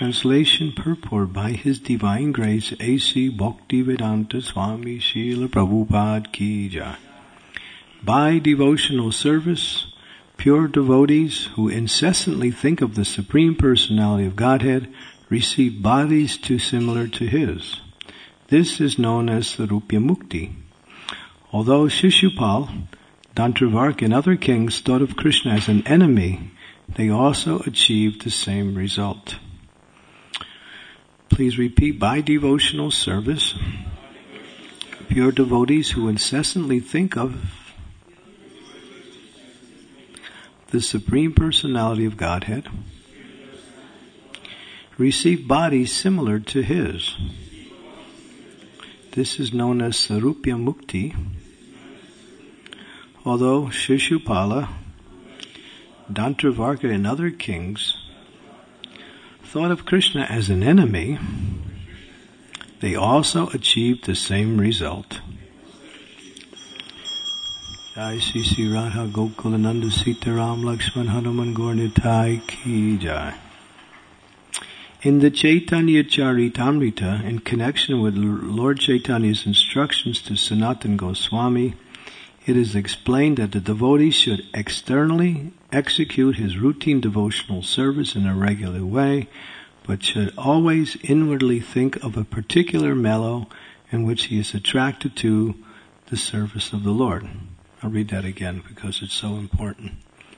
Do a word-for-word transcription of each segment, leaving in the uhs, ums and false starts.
Translation purport by His Divine Grace A C Bhaktivedanta Swami Srila Prabhupada Ki Jai. By devotional service, pure devotees who incessantly think of the Supreme Personality of Godhead receive bodies too similar to His. This is known as Sarupya Mukti. Although Shishupal, Dantravarka and other kings thought of Krishna as an enemy, they also achieved the same result. Please repeat, by devotional service, pure devotees who incessantly think of the Supreme Personality of Godhead receive bodies similar to His. This is known as Sarupya Mukti. Although Shishupala, Dantravarka and other kings thought of Krishna as an enemy, they also achieved the same result. Jai Sri Sri Radha Gokulananda Sitaram Lakshman Hanuman Gaura Ki Jai. In the Chaitanya Charitamrita, in connection with Lord Chaitanya's instructions to Sanatana Goswami, it is explained that the devotee should externally execute his routine devotional service in a regular way, but should always inwardly think of a particular mellow in which he is attracted to the service of the Lord. I'll read that again because it's so important.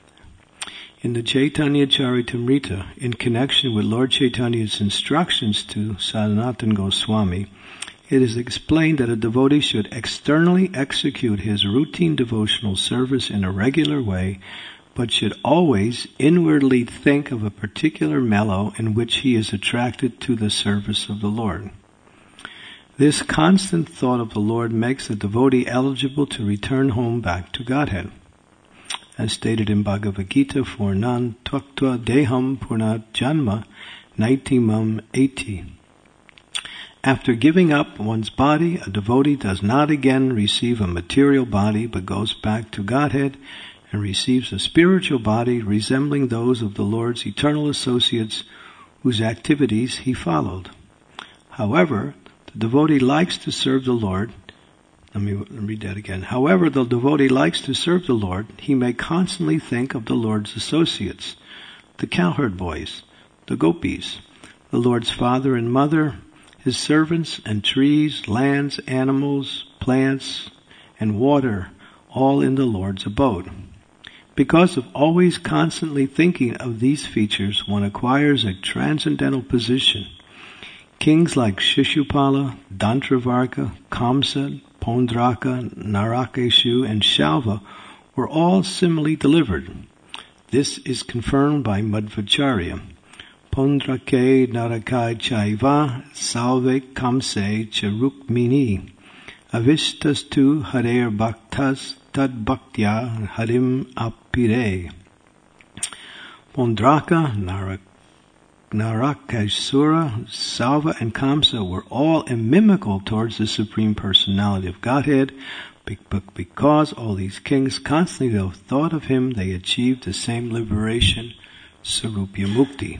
In the Chaitanya Charitamrita, in connection with Lord Chaitanya's instructions to Sanatana Goswami, it is explained that a devotee should externally execute his routine devotional service in a regular way, but should always inwardly think of a particular mellow in which he is attracted to the service of the Lord. This constant thought of the Lord makes the devotee eligible to return home back to Godhead. As stated in Bhagavad Gita four nine, Tyaktva Deham Purnat Janma Naitimam Eti. After giving up one's body, a devotee does not again receive a material body, but goes back to Godhead and receives a spiritual body resembling those of the Lord's eternal associates whose activities he followed. However, the devotee likes to serve the Lord. Let me read that again. However, the devotee likes to serve the Lord. He may constantly think of the Lord's associates, the cowherd boys, the gopis, the Lord's father and mother, His servants and trees, lands, animals, plants, and water, all in the Lord's abode. Because of always constantly thinking of these features, one acquires a transcendental position. Kings like Shishupala, Dantravarka, Kamsa, Pondraka, Narakeshu, and Shalva were all similarly delivered. This is confirmed by Madhvacharya. Pondrake Narakai Chaiva Salve Kamse Charukmini Avistastu Harer Bhaktas Tad Bhaktya Harim Apire. Pondraka, Narak, Narakasura, Salva, and Kamsa were all inimical towards the Supreme Personality of Godhead, but because all these kings constantly thought of Him, they achieved the same liberation, Sarupya Mukti.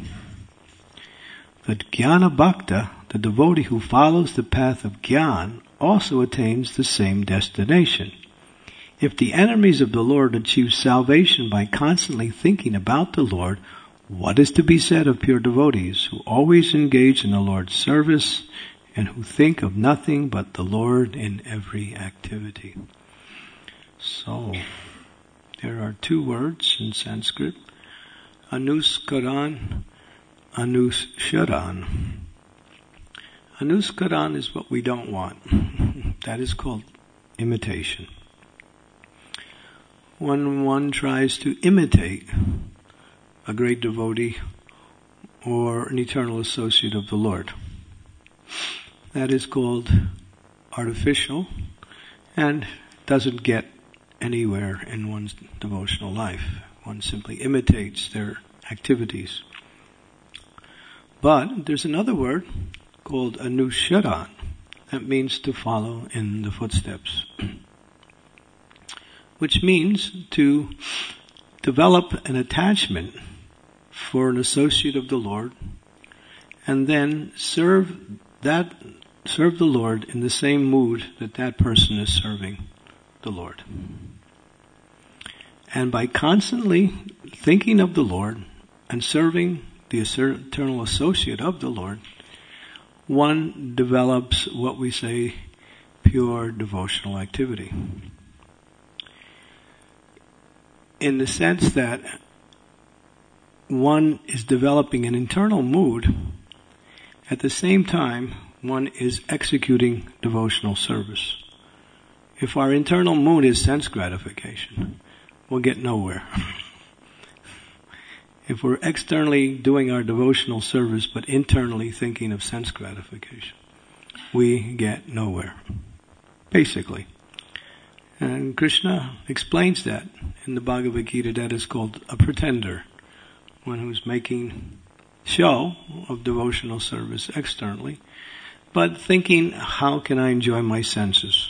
The Jnana Bhakta, the devotee who follows the path of Jnana, also attains the same destination. If the enemies of the Lord achieve salvation by constantly thinking about the Lord, what is to be said of pure devotees who always engage in the Lord's service and who think of nothing but the Lord in every activity? So, there are two words in Sanskrit, Anuskaran, Anusaran. Anuskaran is what we don't want. That is called imitation. When one tries to imitate a great devotee or an eternal associate of the Lord, that is called artificial and doesn't get anywhere in one's devotional life. One simply imitates their activities. But there's another word called Anusharan. That means to follow in the footsteps. Which means to develop an attachment for an associate of the Lord and then serve that, serve the Lord in the same mood that that person is serving the Lord. And by constantly thinking of the Lord and serving the eternal associate of the Lord, one develops what we say pure devotional activity. In the sense that one is developing an internal mood, at the same time one is executing devotional service. If our internal mood is sense gratification, we'll get nowhere. If we're externally doing our devotional service but internally thinking of sense gratification, we get nowhere, basically. And Krishna explains that in the Bhagavad Gita. That is called a pretender, one who's making show of devotional service externally, but thinking, how can I enjoy my senses?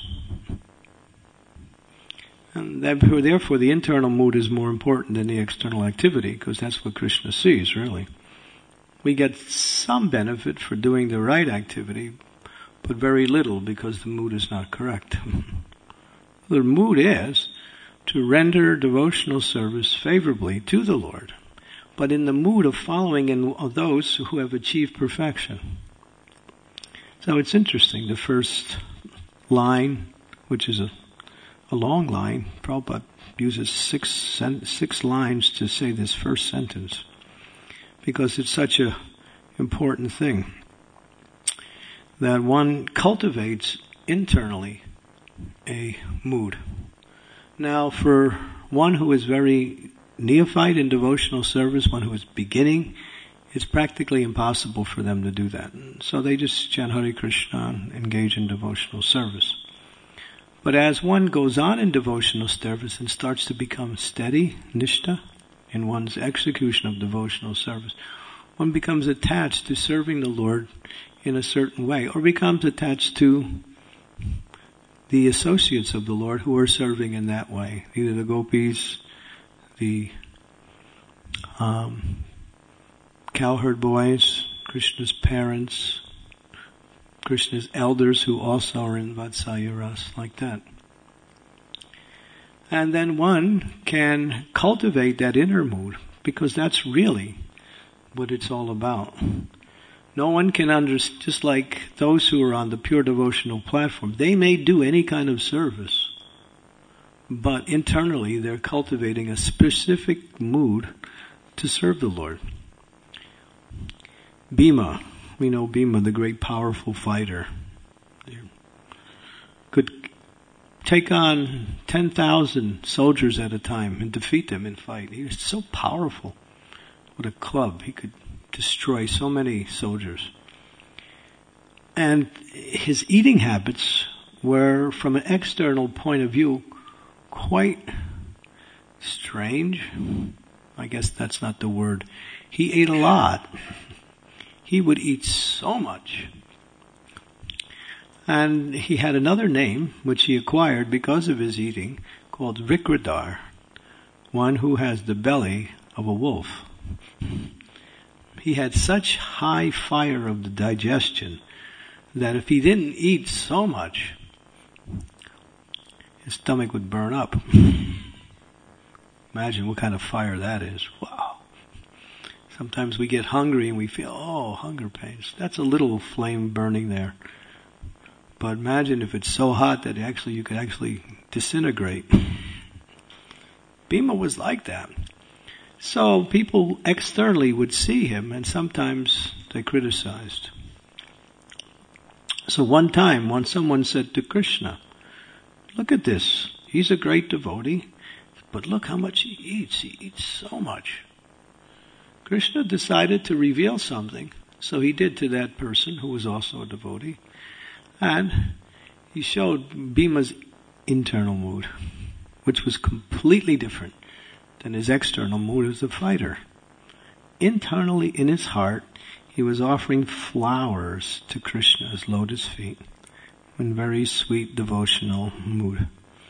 And therefore the internal mood is more important than the external activity, because that's what Krishna sees, really. We get some benefit for doing the right activity, but very little because the mood is not correct. The mood is to render devotional service favorably to the Lord, but in the mood of following in those who have achieved perfection. So it's interesting, the first line, which is a, a long line, Prabhupada uses six, six lines to say this first sentence, because it's such a important thing, that one cultivates internally a mood. Now, for one who is very neophyte in devotional service, one who is beginning, it's practically impossible for them to do that. So they just chant Hare Krishna and engage in devotional service. But as one goes on in devotional service and starts to become steady, nishta, in one's execution of devotional service, one becomes attached to serving the Lord in a certain way, or becomes attached to the associates of the Lord who are serving in that way, either the gopis, the um, cowherd boys, Krishna's parents, Krishna's elders who also are in Vatsalya Ras, like that. And then one can cultivate that inner mood, because that's really what it's all about. No one can understand, just like those who are on the pure devotional platform, they may do any kind of service, but internally they're cultivating a specific mood to serve the Lord. Bhima, we know Bhima, the great powerful fighter, could take on ten thousand soldiers at a time and defeat them in fight. He was so powerful. With a club, he could destroy so many soldiers. And his eating habits were, from an external point of view, quite strange. I guess that's not the word. He ate a lot. He would eat so much. And he had another name, which he acquired because of his eating, called Vikradar, one who has the belly of a wolf. He had such high fire of the digestion that if he didn't eat so much, his stomach would burn up. Imagine what kind of fire that is. Wow. Sometimes we get hungry and we feel, oh, hunger pains. That's a little flame burning there. But imagine if it's so hot that actually you could actually disintegrate. Bhima was like that. So people externally would see him, and sometimes they criticized. So one time, when someone said to Krishna, look at this, he's a great devotee, but look how much he eats, he eats so much. Krishna decided to reveal something, so he did to that person who was also a devotee, and he showed Bhima's internal mood, which was completely different than his external mood as a fighter. Internally, in his heart, he was offering flowers to Krishna's lotus feet in very sweet devotional mood.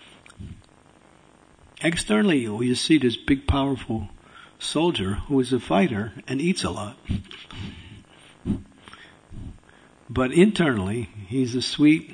Externally, you see this big, powerful soldier who is a fighter and eats a lot. But internally, he's a sweet,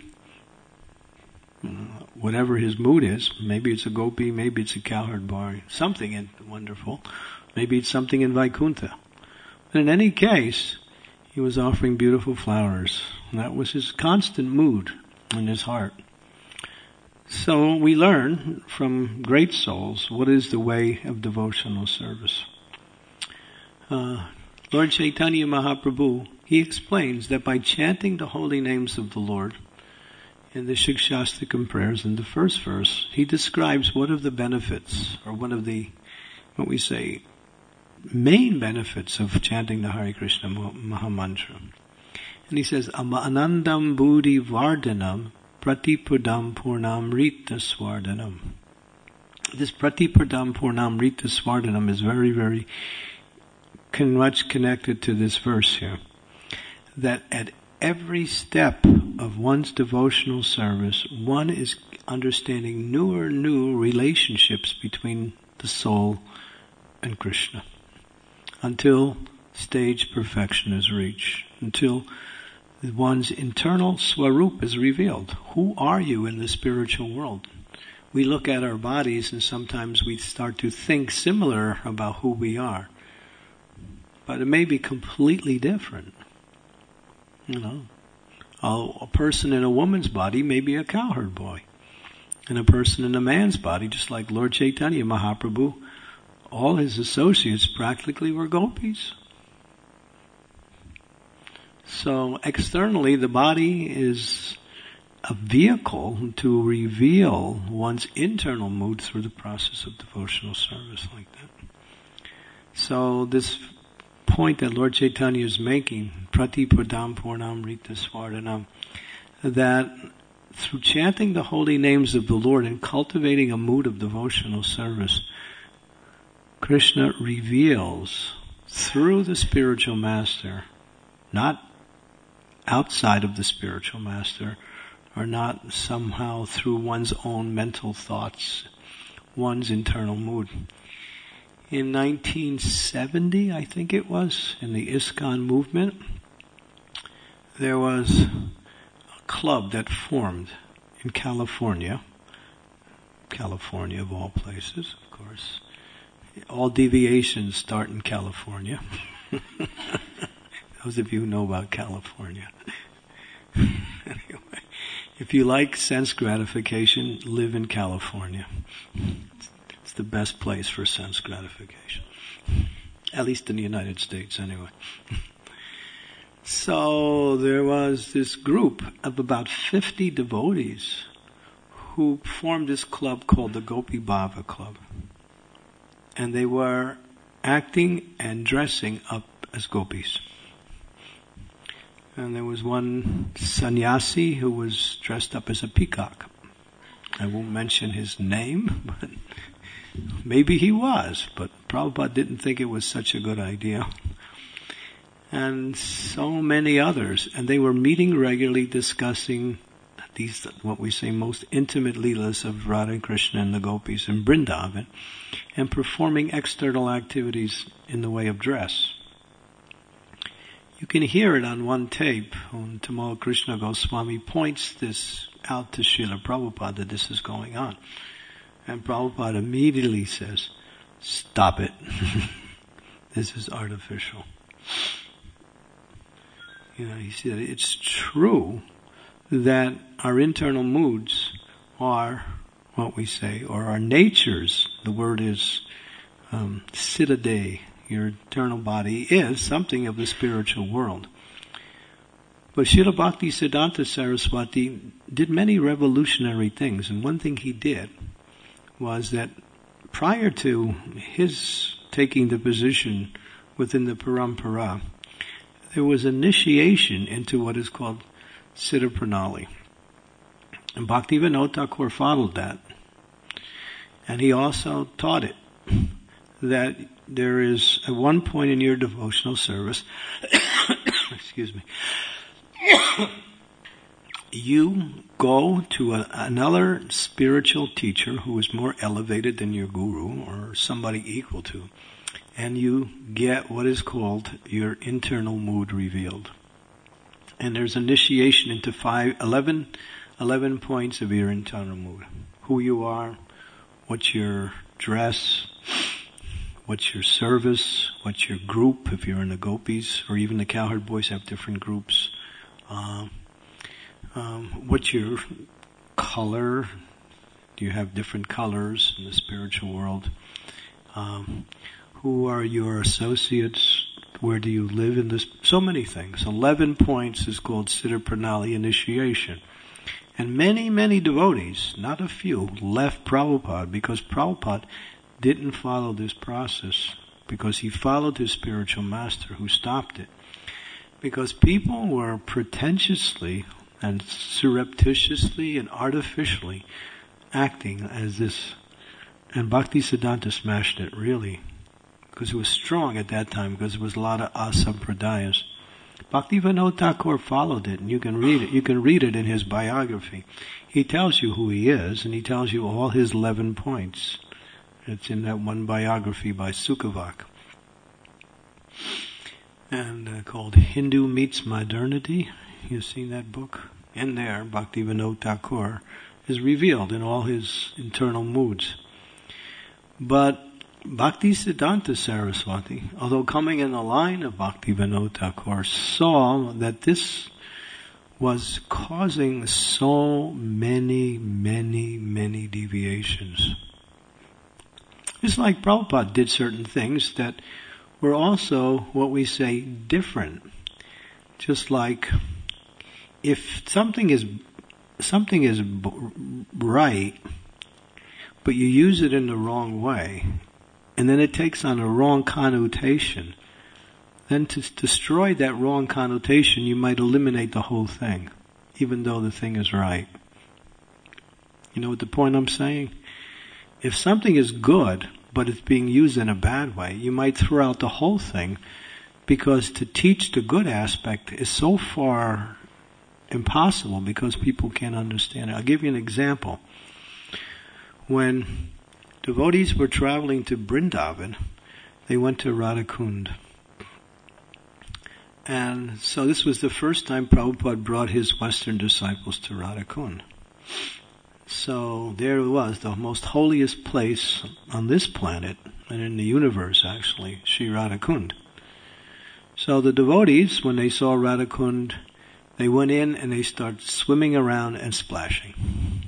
whatever his mood is. Maybe it's a gopi, maybe it's a cowherd boy, something in, wonderful. Maybe it's something in Vaikuntha. But in any case, he was offering beautiful flowers. And that was his constant mood in his heart. So we learn from great souls what is the way of devotional service. Uh, Lord Chaitanya Mahaprabhu, he explains that by chanting the holy names of the Lord in the Shikshastakam prayers in the first verse, he describes what are the benefits, or one of the, what we say, main benefits of chanting the Hare Krishna Mahamantra. And he says, Anandam Buddhi Vardhanam Pratipudam Purnam Rita Swardanam. This Pratipudam Purnam Rita Swardanam is very, very con- much connected to this verse here. That at every step of one's devotional service, one is understanding newer, new relationships between the soul and Krishna. Until stage perfection is reached. Until one's internal swarup is revealed. Who are you in the spiritual world? We look at our bodies and sometimes we start to think similar about who we are. But it may be completely different. You know, a, a person in a woman's body may be a cowherd boy. And a person in a man's body, just like Lord Chaitanya Mahaprabhu, all his associates practically were gopis. So externally, the body is a vehicle to reveal one's internal mood through the process of devotional service like that. So this point that Lord Chaitanya is making, Pratipudam Purnam Rita Swardanam, that through chanting the holy names of the Lord and cultivating a mood of devotional service, Krishna reveals through the spiritual master, not outside of the spiritual master, or not somehow through one's own mental thoughts, one's internal mood. In nineteen seventy, I think it was, in the ISKCON movement, there was a club that formed in California, California of all places, of course. All deviations start in California. Those of you who know about California. Anyway, if you like sense gratification, live in California. It's the best place for sense gratification. At least in the United States, anyway. So there was this group of about fifty devotees who formed this club called the Gopi Bhava Club. And they were acting and dressing up as gopis. And there was one sannyasi who was dressed up as a peacock. I won't mention his name, but maybe he was, but Prabhupada didn't think it was such a good idea. And so many others. And they were meeting regularly, discussing these, what we say, most intimate leelas of Radha and Krishna and the gopis in Vrindavan, and performing external activities in the way of dress. You can hear it on one tape when Tamal Krishna Goswami points this out to Srila Prabhupada that this is going on. And Prabhupada immediately says, stop it. This is artificial. You know, he said it's true that our internal moods are what we say, or our natures, the word is um, siddhade, your internal body is something of the spiritual world. But Srila Bhakti Siddhanta Saraswati did many revolutionary things, and one thing he did was that prior to his taking the position within the Parampara, there was initiation into what is called Siddha Pranali. And Bhaktivinoda Thakur followed that. And he also taught it, that there is, at one point in your devotional service, excuse me, you go to a, another spiritual teacher who is more elevated than your guru or somebody equal to, and you get what is called your internal mood revealed. And there's initiation into five, eleven, eleven points of your internal mood. Who you are, what's your dress, what's your service, what's your group, if you're in the gopis, or even the cowherd boys have different groups. Um, um, what's your color? Do you have different colors in the spiritual world? Um, who are your associates? Where do you live in this? So many things. Eleven points is called Siddha Pranali initiation. And many, many devotees, not a few, left Prabhupada because Prabhupada didn't follow this process, because he followed his spiritual master who stopped it. Because people were pretentiously and surreptitiously and artificially acting as this. And Bhaktisiddhanta smashed it, really. Because it was strong at that time, because there was a lot of asampradayas. Bhaktivinoda Thakur followed it, and you can read it. You can read it in his biography. He tells you who he is, and he tells you all his eleven points. It's in that one biography by Sukhavak. And uh, called Hindu Meets Modernity. You've seen that book? In there, Bhaktivinoda Thakur is revealed in all his internal moods. But Bhaktisiddhanta Saraswati, although coming in the line of Bhaktivinoda Thakur, saw that this was causing so many, many, many deviations. It's like Prabhupada did certain things that were also, what we say, different. Just like if something is something is b- right, but you use it in the wrong way, and then it takes on a wrong connotation, then to destroy that wrong connotation, you might eliminate the whole thing, even though the thing is right. You know what the point I'm saying? If something is good, but it's being used in a bad way, you might throw out the whole thing, because to teach the good aspect is so far impossible because people can't understand it. I'll give you an example. When devotees were traveling to Vrindavan, they went to Radhakund. And so this was the first time Prabhupada brought his Western disciples to Radhakund. So there it was, the most holiest place on this planet, and in the universe actually, Sri Radhakund. So the devotees, when they saw Radhakund, they went in and they started swimming around and splashing.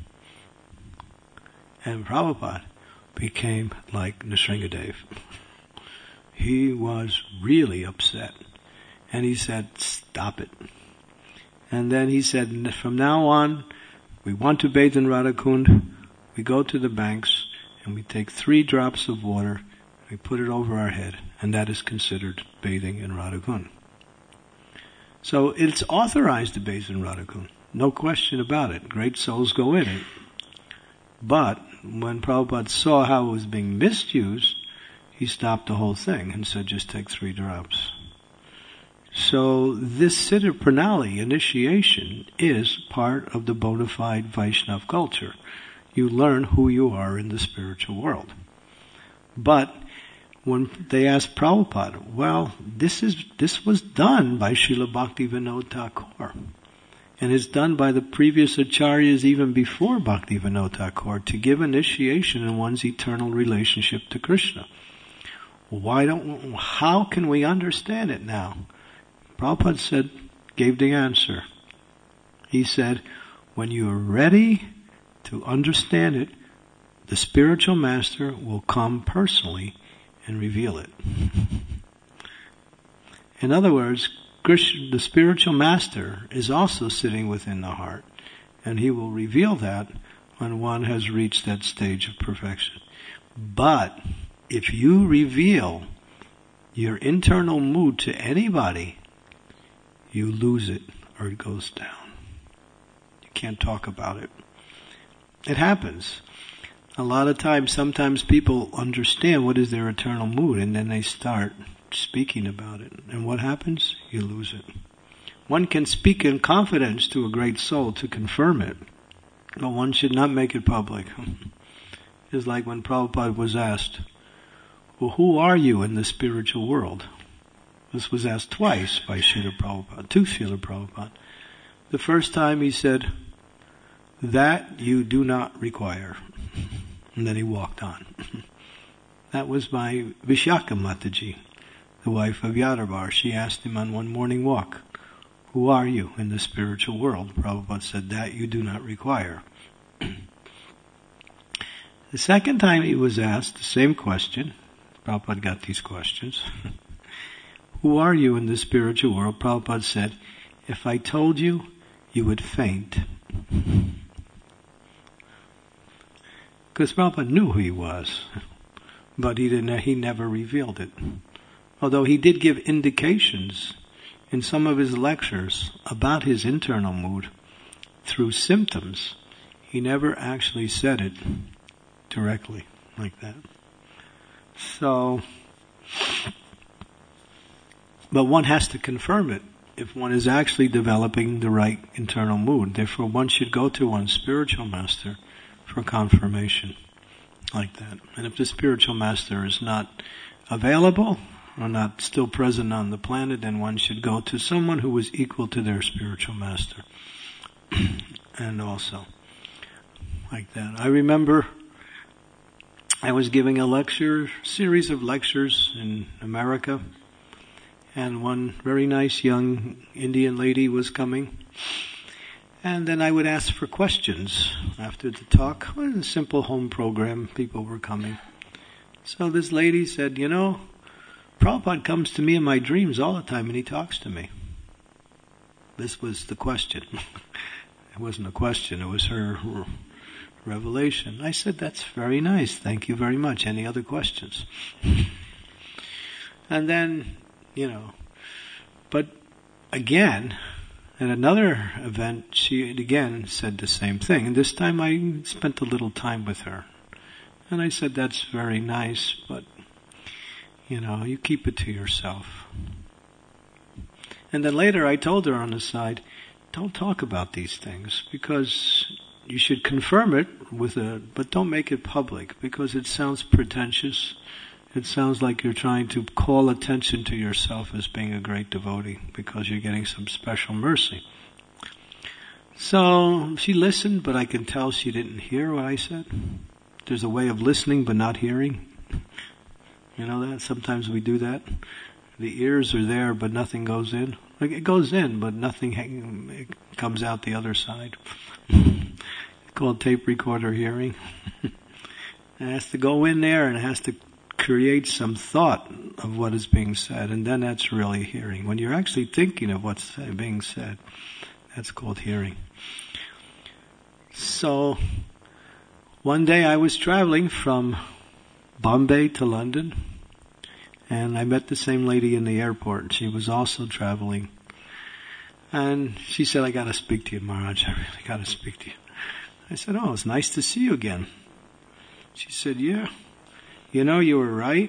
And Prabhupada became like Nrsingadev. He was really upset. And he said, stop it. And then he said, from now on, we want to bathe in Radhakund. We go to the banks and we take three drops of water, we put it over our head, and that is considered bathing in Radhakund. So it's authorized to bathe in Radhakund. No question about it. Great souls go in it. But when Prabhupada saw how it was being misused, he stopped the whole thing and said, just take three drops. So this Siddha Pranali initiation is part of the bona fide Vaishnava culture. You learn who you are in the spiritual world. But when they asked Prabhupada, well, this is this was done by Srila Bhaktivinoda Thakur. And it's done by the previous acharyas even before Bhaktivinoda Thakur to give initiation in one's eternal relationship to Krishna. Why don't, how can we understand it now? Prabhupada said, gave the answer. He said, when you are ready to understand it, the spiritual master will come personally and reveal it. In other words, Krishna, the spiritual master, is also sitting within the heart, and he will reveal that when one has reached that stage of perfection. But if you reveal your internal mood to anybody, you lose it or it goes down. You can't talk about it. It happens. A lot of times, sometimes people understand what is their eternal mood, and then they start speaking about it. And what happens? You lose it. One can speak in confidence to a great soul to confirm it, but one should not make it public. It's like when Prabhupada was asked, well, who are you in the spiritual world? This was asked twice by Srila Prabhupada, to Srila Prabhupada. The first time he said, that you do not require. And then he walked on. That was by Vishaka Mataji, the wife of Yadavar. She asked him on one morning walk, who are you in the spiritual world? Prabhupada said, that you do not require. The second time he was asked the same question, Prabhupada got these questions, who are you in the spiritual world? Prabhupada said, if I told you, you would faint. Because Prabhupada knew who he was, but he didn't. He never revealed it. Although he did give indications in some of his lectures about his internal mood through symptoms, he never actually said it directly like that. So, but one has to confirm it if one is actually developing the right internal mood. Therefore, one should go to one's spiritual master for confirmation like that. And if the spiritual master is not available or not still present on the planet, then one should go to someone who is equal to their spiritual master. And also like that. I remember I was giving a lecture, series of lectures in America, and one very nice young Indian lady was coming. And then I would ask for questions after the talk. It was a simple home program. People were coming. So this lady said, you know, Prabhupada comes to me in my dreams all the time and he talks to me. This was the question. It wasn't a question. It was her revelation. I said, that's very nice. Thank you very much. Any other questions? And then, you know, but again, at another event, she again said the same thing. And this time I spent a little time with her. And I said, that's very nice, but, you know, you keep it to yourself. And then later I told her on the side, don't talk about these things, because you should confirm it with a, but don't make it public, because it sounds pretentious. It sounds like you're trying to call attention to yourself as being a great devotee because you're getting some special mercy. So she listened, but I can tell she didn't hear what I said. There's a way of listening but not hearing. You know that? Sometimes we do that. The ears are there, but nothing goes in. Like it goes in, but nothing hang, it comes out the other side. It's called tape recorder hearing. It has to go in there and it has to create some thought of what is being said, and then that's really hearing. When you're actually thinking of what's being said, that's called hearing. So, one day I was traveling from Bombay to London, and I met the same lady in the airport, and she was also traveling. And she said, I gotta speak to you, Maharaj, I really gotta speak to you. I said, oh, it's nice to see you again. She said, yeah. You know, you were right.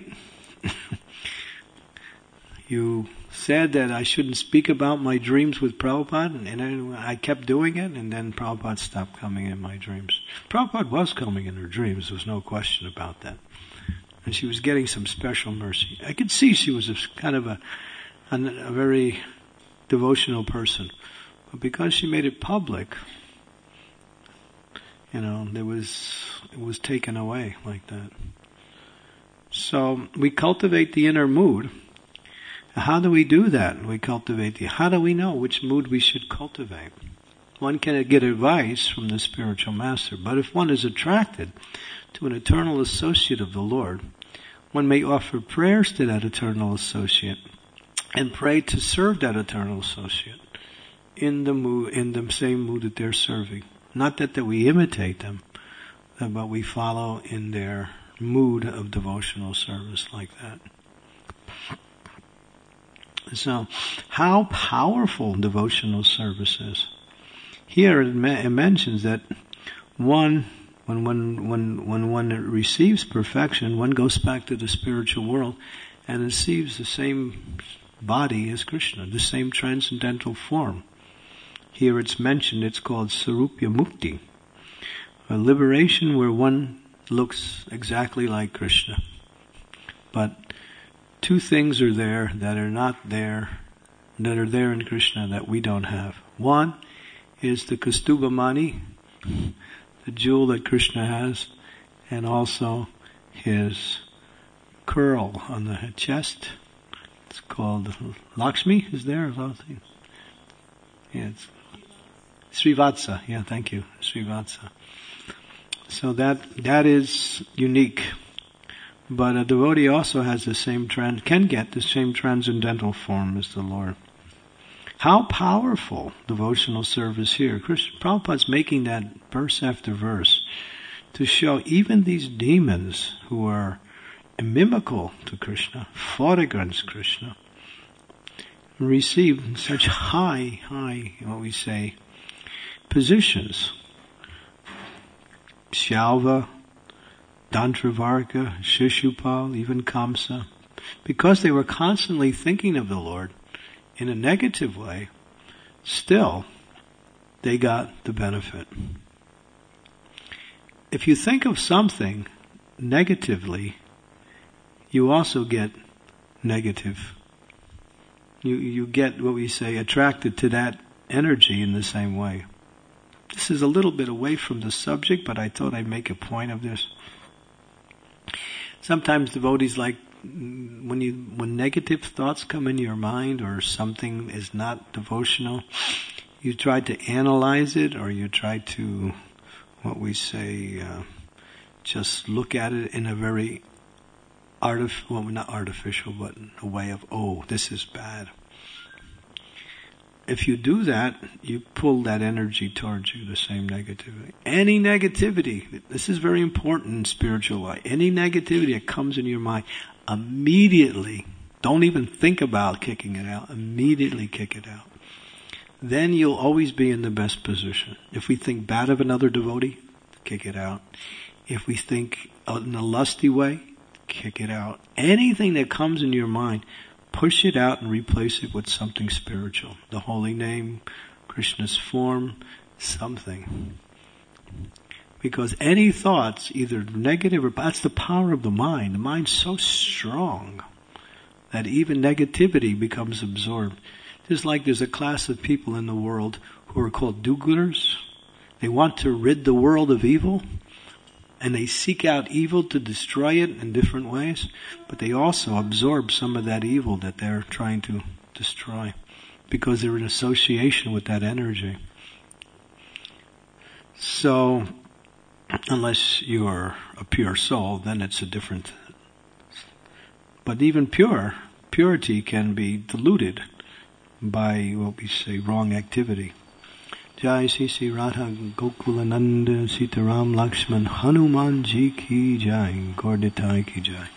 You said that I shouldn't speak about my dreams with Prabhupada, and I kept doing it, and then Prabhupada stopped coming in my dreams. Prabhupada was coming in her dreams, there was no question about that. And she was getting some special mercy. I could see she was a, kind of a, a, a very devotional person. But because she made it public, you know, there was, it was taken away like that. So we cultivate the inner mood. How do we do that? We cultivate the, how do we know which mood we should cultivate? One can get advice from the spiritual master, but if one is attracted to an eternal associate of the Lord, one may offer prayers to that eternal associate and pray to serve that eternal associate in the mood, in the same mood that they're serving. Not that, that we imitate them, but we follow in their mood of devotional service like that. So, how powerful devotional service is. Here it, me- it mentions that one, when one, when, when one receives perfection, one goes back to the spiritual world and receives the same body as Krishna, the same transcendental form. Here it's mentioned, it's called Sarupya Mukti, a liberation where one looks exactly like Krishna, but two things are there that are not there, that are there in Krishna that we don't have. One is the Kaustubha Mani, the jewel that Krishna has, and also his curl on the chest. It's called Lakshmi, is there? Yeah, it's Srivatsa. Yeah, thank you. Srivatsa. So that, that is unique. But a devotee also has the same trans, can get the same transcendental form as the Lord. How powerful devotional service here. Krishna Prabhupada's making that verse after verse to show even these demons who are inimical to Krishna, fought against Krishna, receive such high, high, what we say, positions. Shalva, Dantravarga, Shishupal, even Kamsa, because they were constantly thinking of the Lord in a negative way, still they got the benefit. If you think of something negatively, you also get negative. You, you get, what we say, attracted to that energy in the same way. This is a little bit away from the subject, but I thought I'd make a point of this. Sometimes devotees like, when you, when negative thoughts come in your mind or something is not devotional, you try to analyze it, or you try to, what we say, uh, just look at it in a very artif- well, not artificial, but a way of, oh, this is bad. If you do that, you pull that energy towards you, the same negativity. Any negativity, this is very important in spiritual life, any negativity that comes in your mind, immediately, don't even think about kicking it out, immediately kick it out. Then you'll always be in the best position. If we think bad of another devotee, kick it out. If we think in a lusty way, kick it out. Anything that comes in your mind, push it out and replace it with something spiritual. The holy name, Krishna's form, something. Because any thoughts, either negative or, that's the power of the mind. The mind's so strong that even negativity becomes absorbed. Just like there's a class of people in the world who are called do-gooders. They want to rid the world of evil, and they seek out evil to destroy it in different ways, but they also absorb some of that evil that they're trying to destroy because they're in association with that energy. So, unless you are a pure soul, then it's a different. But even pure, purity can be diluted by what we say wrong activity. Jai Sri Sri Radha Gokulananda Sitaram Lakshman Hanuman Ji Ki Jai, Gorditai Ki Jai.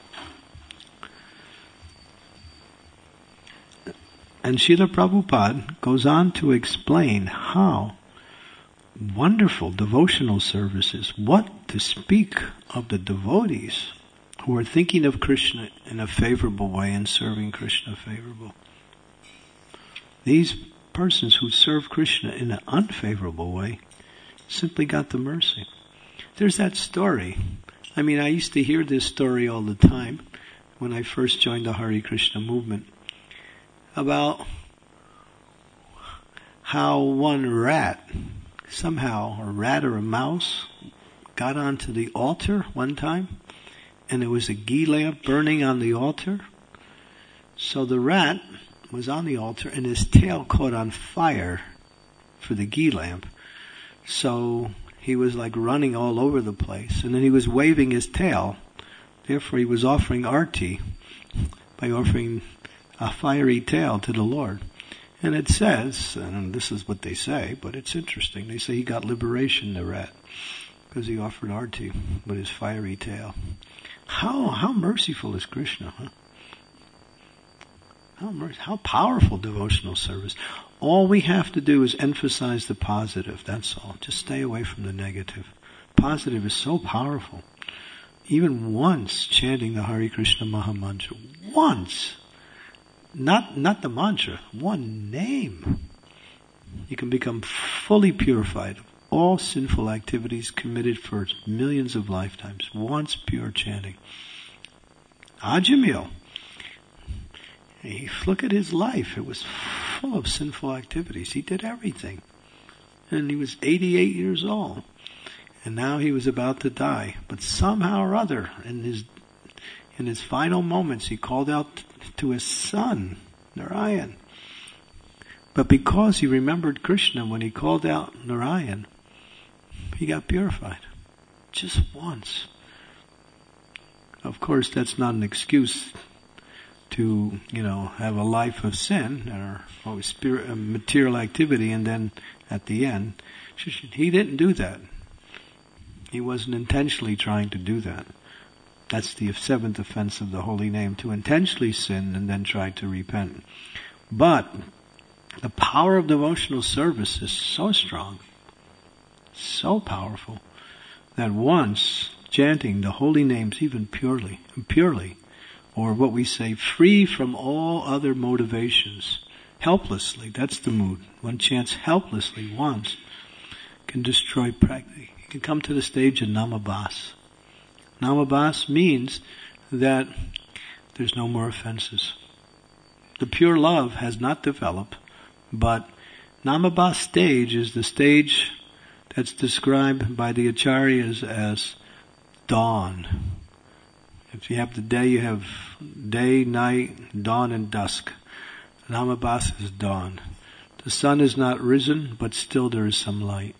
And Srila Prabhupada goes on to explain how wonderful devotional service is. What to speak of the devotees who are thinking of Krishna in a favorable way and serving Krishna favorable. These persons who serve Krishna in an unfavorable way simply got the mercy. There's that story. I mean, I used to hear this story all the time when I first joined the Hare Krishna movement about how one rat, somehow a rat or a mouse, got onto the altar one time, and there was a ghee lamp burning on the altar. So the rat was on the altar, and his tail caught on fire for the ghee lamp. So he was like running all over the place, and then he was waving his tail. Therefore he was offering arti by offering a fiery tail to the Lord. And it says, and this is what they say, but it's interesting, they say he got liberation, the rat, because he offered arti with his fiery tail. How how merciful is Krishna, huh? How, how powerful devotional service. All we have to do is emphasize the positive, that's all. Just stay away from the negative. Positive is so powerful. Even once chanting the Hare Krishna Maha Mantra, once, not, not the mantra, one name, you can become fully purified of all sinful activities committed for millions of lifetimes. Once pure chanting. Ajamil. He, look at his life. It was full of sinful activities. He did everything. And he was eighty-eight years old. And now he was about to die. But somehow or other, in his in his final moments, he called out to his son, Narayan. But because he remembered Krishna when he called out Narayan, he got purified. Just once. Of course, that's not an excuse to, you know, have a life of sin or, or spirit, uh, material activity, and then at the end, he didn't do that. He wasn't intentionally trying to do that. That's the seventh offense of the holy name, to intentionally sin and then try to repent. But the power of devotional service is so strong, so powerful, that once chanting the holy names even purely, purely, or what we say, free from all other motivations, helplessly, that's the mood. One chants helplessly once, can destroy practically. You can come to the stage of namabhas. Namabhas means that there's no more offenses. The pure love has not developed, but namabhas stage is the stage that's described by the acharyas as dawn. If you have the day, you have day, night, dawn, and dusk. Namabhas is dawn. The sun is not risen, but still there is some light.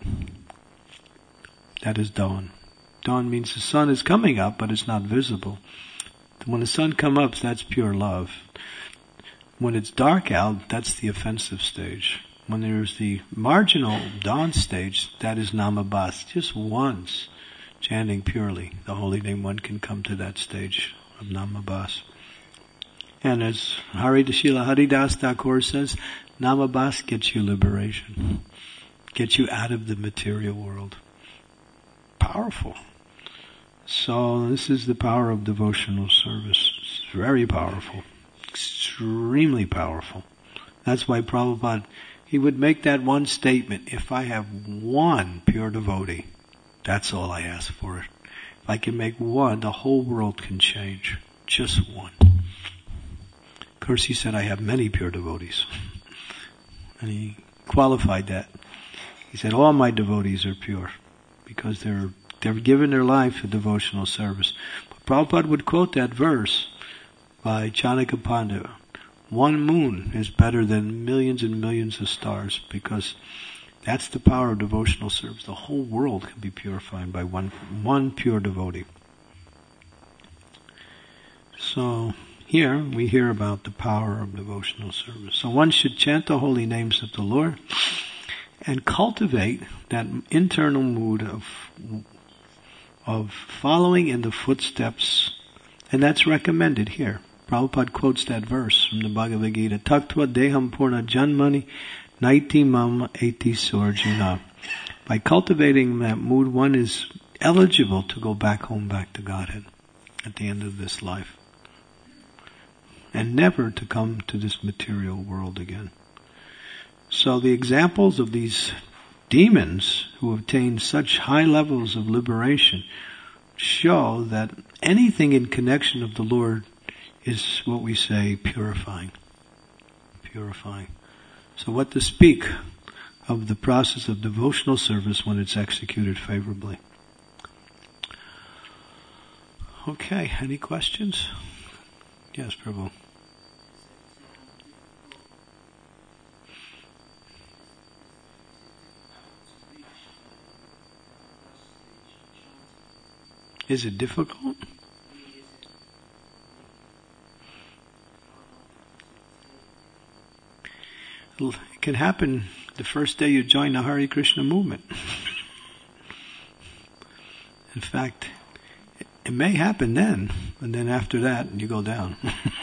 That is dawn. Dawn means the sun is coming up, but it's not visible. When the sun comes up, that's pure love. When it's dark out, that's the offensive stage. When there's the marginal dawn stage, that is namabhas. Just once, chanting purely the holy name, one can come to that stage of namabhas. And as Hari Srila Haridas Thakur says, namabhas gets you liberation, gets you out of the material world. Powerful. So this is the power of devotional service. It's very powerful. Extremely powerful. That's why Prabhupada, he would make that one statement, if I have one pure devotee, that's all I ask for. If I can make one, the whole world can change. Just one. Of course, he said, I have many pure devotees. And he qualified that. He said, all my devotees are pure, because they're they've given their life to devotional service. But Prabhupada would quote that verse by Chanakya Pandita. One moon is better than millions and millions of stars, because that's the power of devotional service. The whole world can be purified by one one pure devotee. So here we hear about the power of devotional service. So one should chant the holy names of the Lord and cultivate that internal mood of of following in the footsteps, and that's recommended here. Prabhupada quotes that verse from the Bhagavad Gita, Taktva deham purna janmani naiti mam eti surjina. By cultivating that mood, one is eligible to go back home, back to Godhead at the end of this life, and never to come to this material world again. So the examples of these demons who obtain such high levels of liberation show that anything in connection of the Lord is what we say purifying. Purifying. So what to speak of the process of devotional service when it's executed favorably. Okay, any questions? Yes, Prabhu. Is it difficult? It can happen the first day you join the Hare Krishna movement. In fact, it may happen then, and then after that you go down.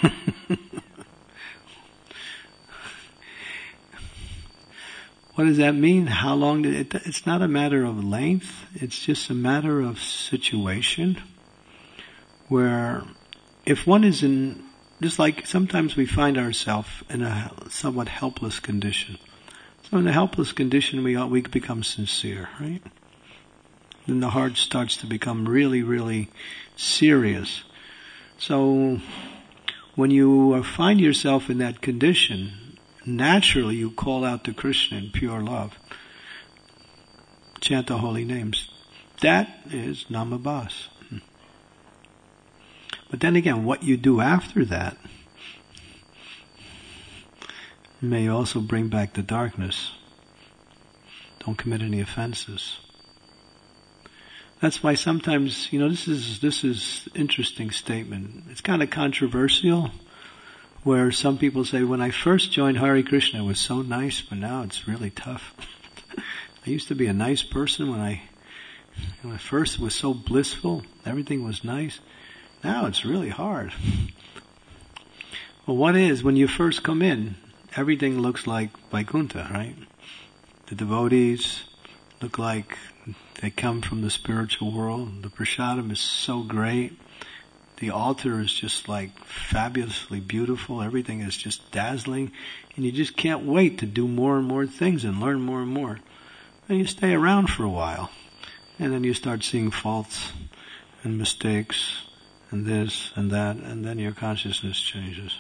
What does that mean? How long did it? It's not a matter of length. It's just a matter of situation. Where, if one is in, just like sometimes we find ourselves in a somewhat helpless condition. So in a helpless condition, we we become sincere, right? Then the heart starts to become really, really serious. So when you uh, find yourself in that condition, naturally you call out to Krishna in pure love. Chant the holy names. That is Namabhas. But then again, what you do after that may also bring back the darkness. Don't commit any offenses. That's why sometimes, you know, this is this is interesting statement. It's kind of controversial, where some people say, when I first joined Hare Krishna, it was so nice, but now it's really tough. I used to be a nice person when I, when I first was so blissful, everything was nice. Now it's really hard. Well, what is, when you first come in, everything looks like Vaikuntha, right? The devotees look like they come from the spiritual world. The prasadam is so great. The altar is just like fabulously beautiful. Everything is just dazzling. And you just can't wait to do more and more things and learn more and more. And you stay around for a while. And then you start seeing faults and mistakes and this and that. And then your consciousness changes.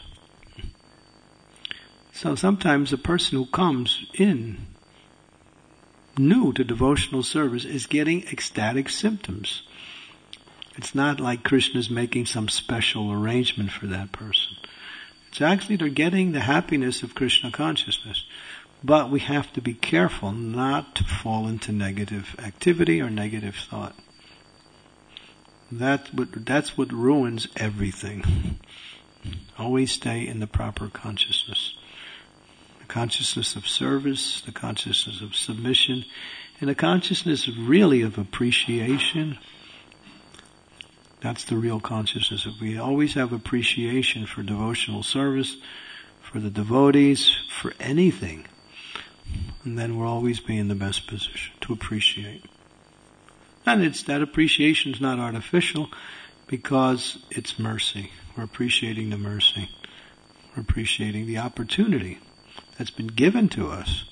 So sometimes a person who comes in new to devotional service is getting ecstatic symptoms. It's not like Krishna's making some special arrangement for that person. It's actually they're getting the happiness of Krishna consciousness. But we have to be careful not to fall into negative activity or negative thought. That's what, that's what ruins everything. Always stay in the proper consciousness. Consciousness of service, the consciousness of submission, and the consciousness really of appreciation. That's the real consciousness. If we always have appreciation for devotional service, for the devotees, for anything, and then we'll always be in the best position to appreciate. And it's that appreciation is not artificial because it's mercy. We're appreciating the mercy. We're appreciating the opportunity that's been given to us.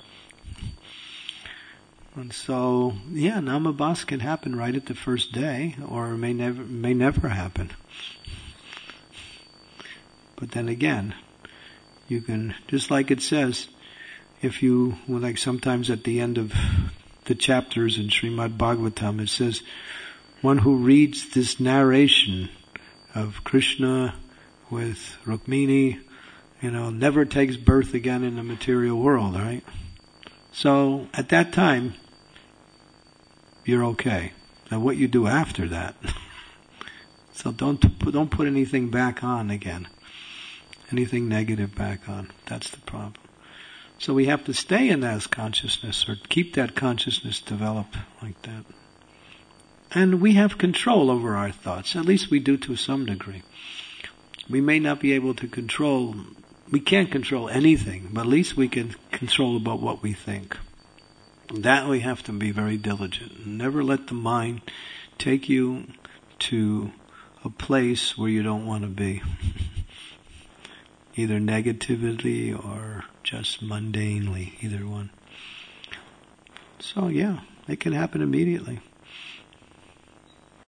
And so, yeah, Namabhas can happen right at the first day, or may never may never happen. But then again, you can, just like it says, if you, well, like sometimes at the end of the chapters in Srimad Bhagavatam, it says, one who reads this narration of Krishna with Rukmini, you know, never takes birth again in the material world, right? So, at that time, you're okay. Now what you do after that, so don't don't put anything back on again. Anything negative back on. That's the problem. So we have to stay in that consciousness, or keep that consciousness developed like that. And we have control over our thoughts. At least we do to some degree. We may not be able to control, we can't control anything, but at least we can control about what we think. That we have to be very diligent. Never let the mind take you to a place where you don't want to be. Either negatively or just mundanely, either one. So yeah, it can happen immediately.